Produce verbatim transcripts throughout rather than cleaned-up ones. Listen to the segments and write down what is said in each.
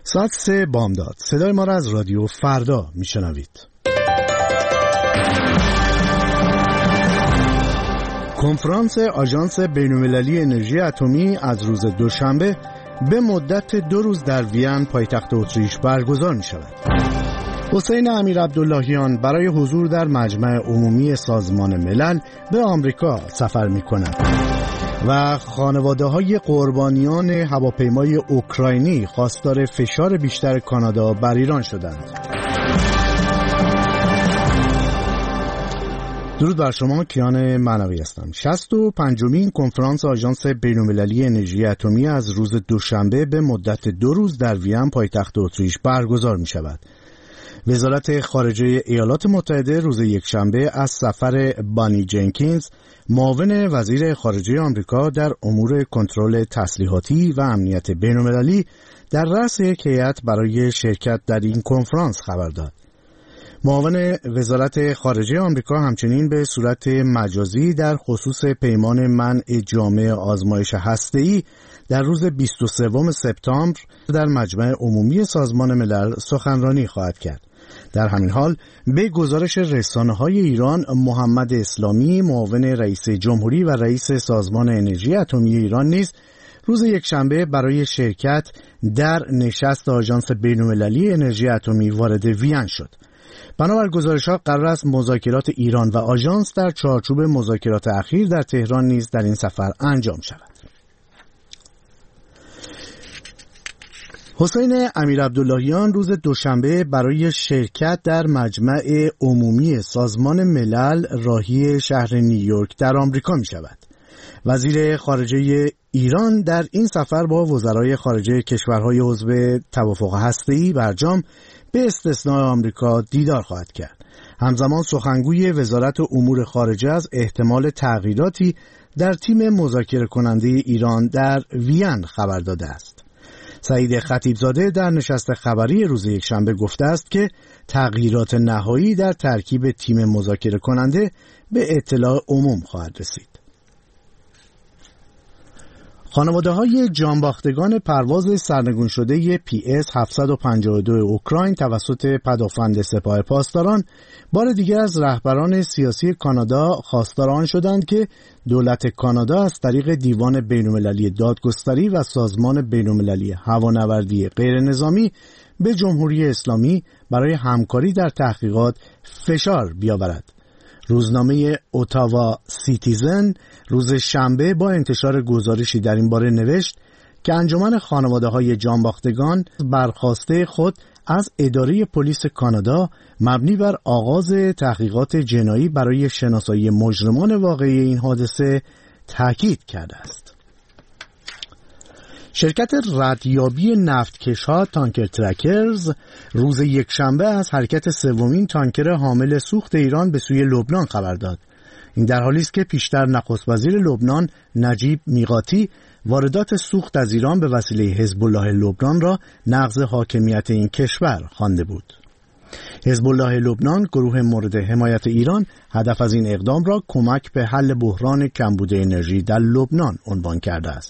ساعت سه بامداد. صدای ما را از رادیو فردا میشنوید. کنفرانس آژانس بین‌المللی انرژی اتمی از روز دوشنبه به مدت دو روز در وین پایتخت اتریش برگزار می شود. حسین امیرعبداللهیان برای حضور در مجمع عمومی سازمان ملل به آمریکا سفر می کند و خانواده های قربانیان هواپیمای اوکراینی خواستار فشار بیشتر کانادا بر ایران شدند. درود بر شما، کیان معنوی هستم. شصت و پنجمین کنفرانس آژانس بین‌المللی انرژی اتمی از روز دوشنبه به مدت دو روز در وین پایتخت اتریش برگزار می شود. وزارت خارجه ایالات متحده روز یکشنبه از سفر بانی جنکینز، معاون وزیر خارجه آمریکا در امور کنترل تسلیحاتی و امنیت بین‌المللی، در رأس یک هیئت برای شرکت در این کنفرانس خبر داد. معاون وزارت خارجه آمریکا همچنین به صورت مجازی در خصوص پیمان منع جامع آزمایش هسته‌ای در روز بیست و سوم سپتامبر در مجمع عمومی سازمان ملل سخنرانی خواهد کرد. در همین حال به گزارش رسانه‌های ایران، محمد اسلامی، معاون رئیس جمهوری و رئیس سازمان انرژی اتمی ایران نیز روز یکشنبه برای شرکت در نشست آژانس بین‌المللی انرژی اتمی وارد وین شد. بنابر گزارش‌ها قرار است مذاکرات ایران و آژانس در چارچوب مذاکرات اخیر در تهران نیز در این سفر انجام شود. حسین امیرعبداللهیان روز دوشنبه برای شرکت در مجمع عمومی سازمان ملل راهی شهر نیویورک در آمریکا می شود. وزیر خارجه ایران در این سفر با وزرای خارجه کشورهای عضو توافق هسته‌ای برجام به استثناء آمریکا دیدار خواهد کرد. همزمان سخنگوی وزارت امور خارجه از احتمال تغییراتی در تیم مذاکره کننده ایران در وین خبر داده است. سعید خطیبزاده در نشست خبری روز یکشنبه گفته است که تغییرات نهایی در ترکیب تیم مذاکره کننده به اطلاع عموم خواهد رسید. خانواده‌های جانباختگان پرواز سرنگون شده پی اس هفتصد و پنجاه و دو اوکراین توسط پدافند سپاه پاسداران بار دیگر از رهبران سیاسی کانادا خواستار آن شدند که دولت کانادا از طریق دیوان بین‌المللی دادگستری و سازمان بین‌المللی هوانوردی غیرنظامی به جمهوری اسلامی برای همکاری در تحقیقات فشار بیاورد. روزنامه اتاوا سیتیزن روز شنبه با انتشار گزارشی در این باره نوشت که انجمن خانواده‌های جانباختگان برخواسته خود از اداره پلیس کانادا مبنی بر آغاز تحقیقات جنایی برای شناسایی مجرمان واقعی این حادثه تاکید کرده است. شرکت ردیابی نفتکش‌ها تانکر ترکرز روز یکشنبه از حرکت سومین تانکر حامل سوخت ایران به سوی لبنان خبر داد. این در حالی است که پیشتر نخست وزیر لبنان نجیب میقاتی واردات سوخت از ایران به وسیله حزب الله لبنان را نقض حاکمیت این کشور خوانده بود. حزب الله لبنان، گروه مورد حمایت ایران، هدف از این اقدام را کمک به حل بحران کمبود انرژی در لبنان عنوان کرده است.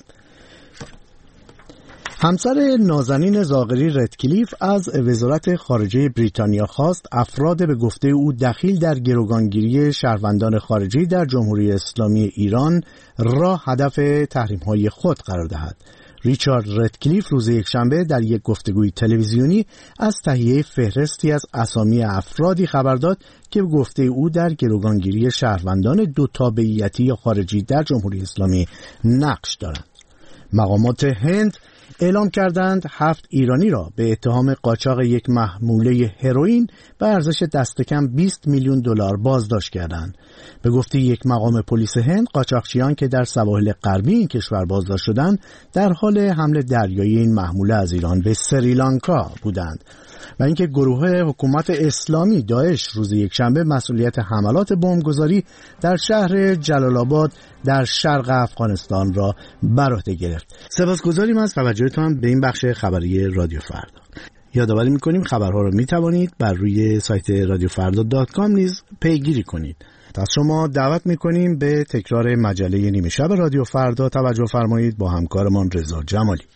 همسر نازنین زاغری ردکلیف از وزارت خارجه بریتانیا خواست افراد به گفته او دخیل در گروگانگیری شهروندان خارجی در جمهوری اسلامی ایران را هدف تحریم‌های خود قرار دهد. ریچارد ردکلیف روز یکشنبه در یک گفتگوی تلویزیونی از تهیه فهرستی از اسامی افرادی خبر داد که به گفته او در گروگانگیری شهروندان دو تابعیتی یا خارجی در جمهوری اسلامی نقش دارند. مقامات هند اعلام کردند هفت ایرانی را به اتهام قاچاق یک محموله هروئین به ارزش دست کم بیست میلیون دلار بازداشت کردند. به گفته یک مقام پلیس هند، قاچاقچیان که در سواحل غربی این کشور بازداشت شدند در حال حمل دریایی این محموله از ایران به سریلانکا بودند و اینکه گروه حکومت اسلامی داعش روز یکشنبه مسئولیت حملات بمبگذاری در شهر جلال آباد در شرق افغانستان را بر عهده گرفت. سپاسگزاریم از توجهتان به این بخش خبری رادیو فردا. یادآوری می‌کنیم خبرها را می‌توانید بر روی سایت رادیو فردا دات کام نیز پیگیری کنید. از شما دعوت می‌کنیم به تکرار مجله نیمه شب رادیو فردا توجه فرمایید با همکارمان رضا جمالی.